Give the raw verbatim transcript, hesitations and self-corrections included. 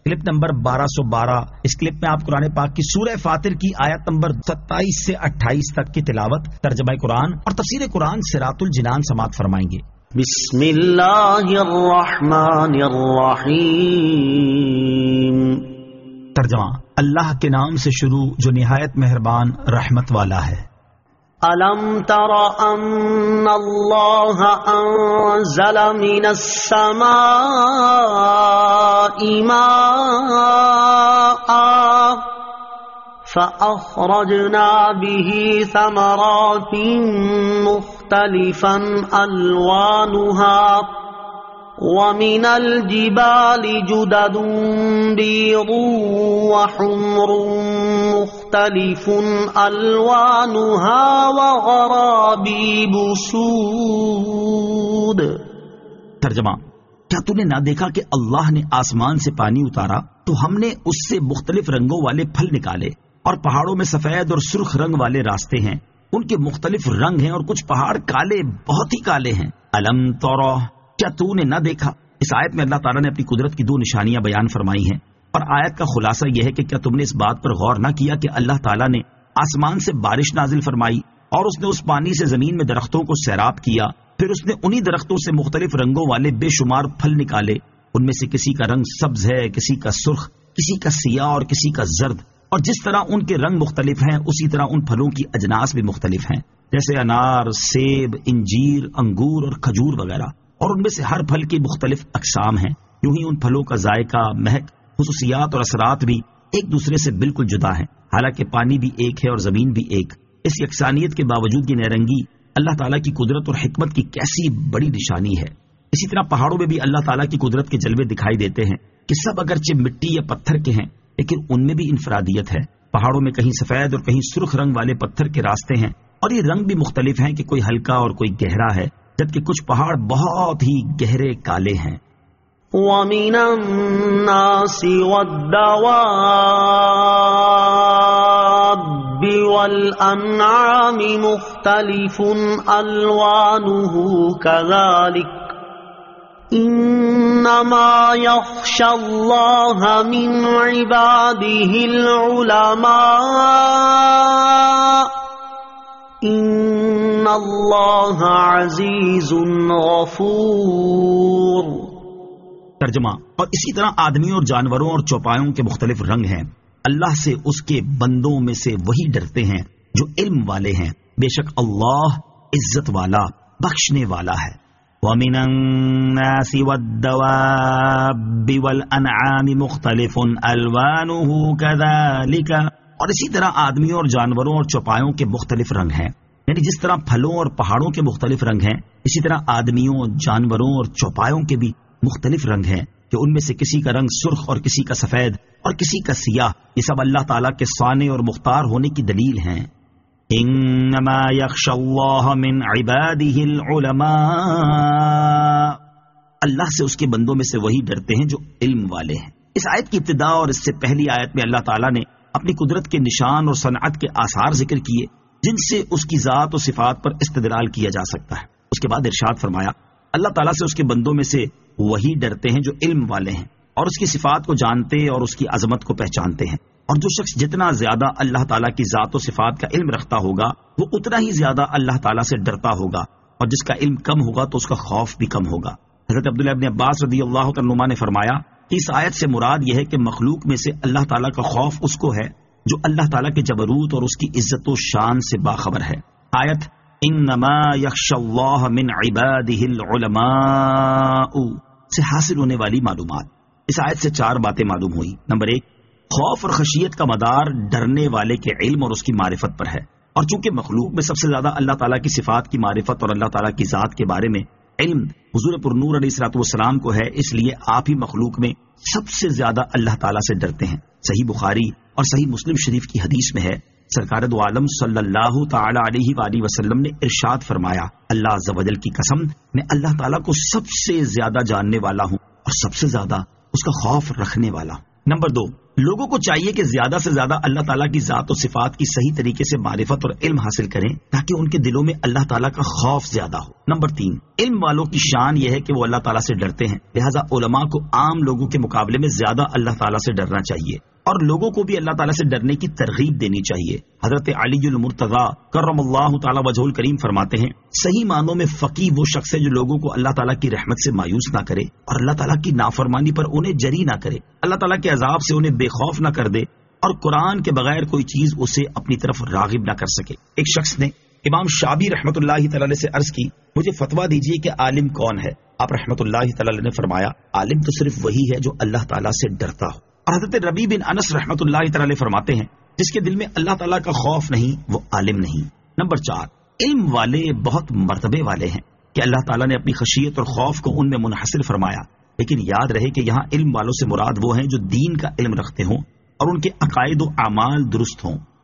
Clip number بارہ سو بارہ. اس clip میں آپ قرآن پاک کی سورہ فاطر کی آیت نمبر ستائیس سے اٹھائیس تک کی تلاوت، ترجمہ قرآن اور تفسیر قرآن صراط الجنان سماعت فرمائیں گے. بسم اللہ الرحمن الرحیم. ترجمہ: اللہ کے نام سے شروع جو نہایت مہربان رحمت والا ہے. أَلَمْ تَرَ أَنَّ اللَّهَ أَنزَلَ مِنَ السَّمَاءِ مَاءً فَأَخْرَجْنَا بِهِ ثَمَرَاتٍ مُخْتَلِفًا أَلْوَانُهَا وَمِنَ الْجِبَالِ جُدَدٌ بِيضٌ وَحُمْرٌ مُخْتَلِفٌ أَلْوَانُهَا وَغَرَابِيبُ سُودٌ. ترجمہ: کیا تو نے نہ دیکھا کہ اللہ نے آسمان سے پانی اتارا تو ہم نے اس سے مختلف رنگوں والے پھل نکالے، اور پہاڑوں میں سفید اور سرخ رنگ والے راستے ہیں، ان کے مختلف رنگ ہیں، اور کچھ پہاڑ کالے، بہت ہی کالے ہیں. الم ترى، کیا تو نے نہ دیکھا؟ اس آیت میں اللہ تعالیٰ نے اپنی قدرت کی دو نشانیاں بیان فرمائی ہیں، اور آیت کا خلاصہ یہ ہے کہ کیا تم نے اس بات پر غور نہ کیا کہ اللہ تعالیٰ نے آسمان سے بارش نازل فرمائی، اور اس نے اس پانی سے زمین میں درختوں کو سیراب کیا، پھر اس نے انہی درختوں سے مختلف رنگوں والے بے شمار پھل نکالے، ان میں سے کسی کا رنگ سبز ہے، کسی کا سرخ، کسی کا سیاہ اور کسی کا زرد، اور جس طرح ان کے رنگ مختلف ہیں اسی طرح ان پھلوں کی اجناس بھی مختلف ہیں، جیسے انار، سیب، انجیر، انگور اور کھجور وغیرہ، اور ان میں سے ہر پھل کی مختلف اقسام ہیں. یوں ہی ان پھلوں کا ذائقہ، مہک، خصوصیات اور اثرات بھی ایک دوسرے سے بالکل جدا ہیں، حالانکہ پانی بھی ایک ہے اور زمین بھی ایک. اس یکسانیت کے باوجود یہ نرنگی اللہ تعالیٰ کی قدرت اور حکمت کی کیسی بڑی نشانی ہے. اسی طرح پہاڑوں میں بھی اللہ تعالیٰ کی قدرت کے جلوے دکھائی دیتے ہیں کہ سب اگرچہ مٹی یا پتھر کے ہیں لیکن ان میں بھی انفرادیت ہے. پہاڑوں میں کہیں سفید اور کہیں سرخ رنگ والے پتھر کے راستے ہیں، اور یہ رنگ بھی مختلف ہیں کہ کوئی ہلکا اور کوئی گہرا ہے، جبکہ کچھ پہاڑ بہت ہی گہرے کالے ہیں. وَمِنَ النَّاسِ وَالدَّوَابِّ وَالْأَنْعَامِ مُخْتَلِفٌ أَلْوَانُهُ كَذَلِكَ إِنَّمَا يَخْشَى اللَّهَ مِنْ عِبَادِهِ الْعُلَمَاءُ ان اللہ عزیز غفور. ترجمہ: اور اسی طرح آدمیوں اور جانوروں اور چوپایوں کے مختلف رنگ ہیں. اللہ سے اس کے بندوں میں سے وہی ڈرتے ہیں جو علم والے ہیں، بے شک اللہ عزت والا، بخشنے والا ہے. وَمِنَ النَّاسِ وَالدَّوَابِّ وَالْأَنْعَامِ مُخْتَلِفٌ أَلْوَانُهُ كَذَلِكَ، اور اسی طرح آدمیوں اور جانوروں اور چوپایوں کے مختلف رنگ ہیں. یعنی جس طرح پھلوں اور پہاڑوں کے مختلف رنگ ہیں، اسی طرح آدمیوں، جانوروں اور چوپایوں کے بھی مختلف رنگ ہیں کہ ان میں سے کسی کا رنگ سرخ اور کسی کا سفید اور کسی کا سیاہ. یہ سب اللہ تعالیٰ کے صانع اور مختار ہونے کی دلیل ہیں. انما یخشی اللہ من عبادہ العلماء، اللہ سے اس کے بندوں میں سے وہی ڈرتے ہیں جو علم والے ہیں. اس آیت کی ابتدا اور اس سے پہلی آیت میں اللہ تعالیٰ نے اپنی قدرت کے نشان اور صنعت کے آثار ذکر کیے جن سے اس کی ذات و صفات پر استدلال کیا جا سکتا ہے. اس کے بعد ارشاد فرمایا اللہ تعالیٰ سے اس کے بندوں میں سے وہی ڈرتے ہیں جو علم والے ہیں اور اس کی صفات کو جانتے اور اس کی عظمت کو پہچانتے ہیں. اور جو شخص جتنا زیادہ اللہ تعالیٰ کی ذات و صفات کا علم رکھتا ہوگا وہ اتنا ہی زیادہ اللہ تعالیٰ سے ڈرتا ہوگا، اور جس کا علم کم ہوگا تو اس کا خوف بھی کم ہوگا. حضرت عبداللہ ابن عباس رضی اللہ عنہما نے فرمایا کہ اس آیت سے مراد یہ ہے کہ مخلوق میں سے اللہ تعالیٰ کا خوف اس کو ہے جو اللہ تعالیٰ کے جبروت اور اس کی عزت و شان سے باخبر ہے. آیت انما یخشی اللہ من عبادہ العلماء سے حاصل ہونے والی معلومات. اس آیت سے چار باتیں معلوم ہوئی. نمبر ایک، خوف اور خشیت کا مدار ڈرنے والے کے علم اور اس کی معرفت پر ہے، اور چونکہ مخلوق میں سب سے زیادہ اللہ تعالیٰ کی صفات کی معرفت اور اللہ تعالیٰ کی ذات کے بارے میں علم حضور پرنور علیہ الصلوۃ والسلام کو ہے، اس لیے آپ ہی مخلوق میں سب سے زیادہ اللہ تعالیٰ سے ڈرتے ہیں. صحیح بخاری اور صحیح مسلم شریف کی حدیث میں ہے، سرکار دو عالم صلی اللہ تعالی علیہ وآلہ وسلم نے ارشاد فرمایا، اللہ عز و جل کی قسم، میں اللہ تعالیٰ کو سب سے زیادہ جاننے والا ہوں اور سب سے زیادہ اس کا خوف رکھنے والا ہوں. نمبر دو، لوگوں کو چاہیے کہ زیادہ سے زیادہ اللہ تعالیٰ کی ذات و صفات کی صحیح طریقے سے معرفت اور علم حاصل کریں تاکہ ان کے دلوں میں اللہ تعالیٰ کا خوف زیادہ ہو۔ نمبر تین، علم والوں کی شان یہ ہے کہ وہ اللہ تعالیٰ سے ڈرتے ہیں، لہٰذا علماء کو عام لوگوں کے مقابلے میں زیادہ اللہ تعالیٰ سے ڈرنا چاہیے اور لوگوں کو بھی اللہ تعالیٰ سے ڈرنے کی ترغیب دینی چاہیے۔ حضرت علی المرتضیٰ کرم اللہ تعالیٰ وجہہ الکریم فرماتے ہیں، صحیح معنوں میں فقیہ وہ شخص ہے جو لوگوں کو اللہ تعالیٰ کی رحمت سے مایوس نہ کرے اور اللہ تعالیٰ کی نافرمانی پر انہیں جری نہ کرے، اللہ تعالیٰ کے عذاب سے انہیں بے خوف نہ کر دے اور قرآن کے بغیر کوئی چیز اسے اپنی طرف راغب نہ کر سکے۔ ایک شخص نے امام شابی رحمۃ اللہ تعالی علیہ سے عرض کی، مجھے فتویٰ دیجیے کہ عالم کون ہے؟ آپ رحمۃ اللہ تعالی علیہ نے فرمایا، عالم تو صرف وہی ہے جو اللہ تعالیٰ سے ڈرتا ہو۔ اور حضرت ربیع بن انس رحمۃ اللہ تعالی علیہ فرماتے ہیں، جس کے دل میں اللہ تعالیٰ کا خوف نہیں وہ عالم نہیں۔ نمبر چار، علم والے بہت مرتبے والے ہیں کہ اللہ تعالیٰ نے اپنی خشیت اور خوف کو ان میں منحصر فرمایا، لیکن یاد رہے کہ یہاں علم والوں سے مراد وہ ہیں جو دین کا علم رکھتے ہوں اور ان کے عقائد و اعمال درست ہوں۔